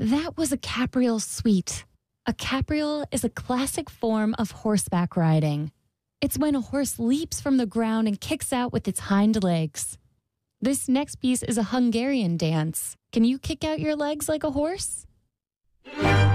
That was a capriole suite. A capriole is a classic form of horseback riding. It's when a horse leaps from the ground and kicks out with its hind legs. This next piece is a Hungarian dance. Can you kick out your legs like a horse?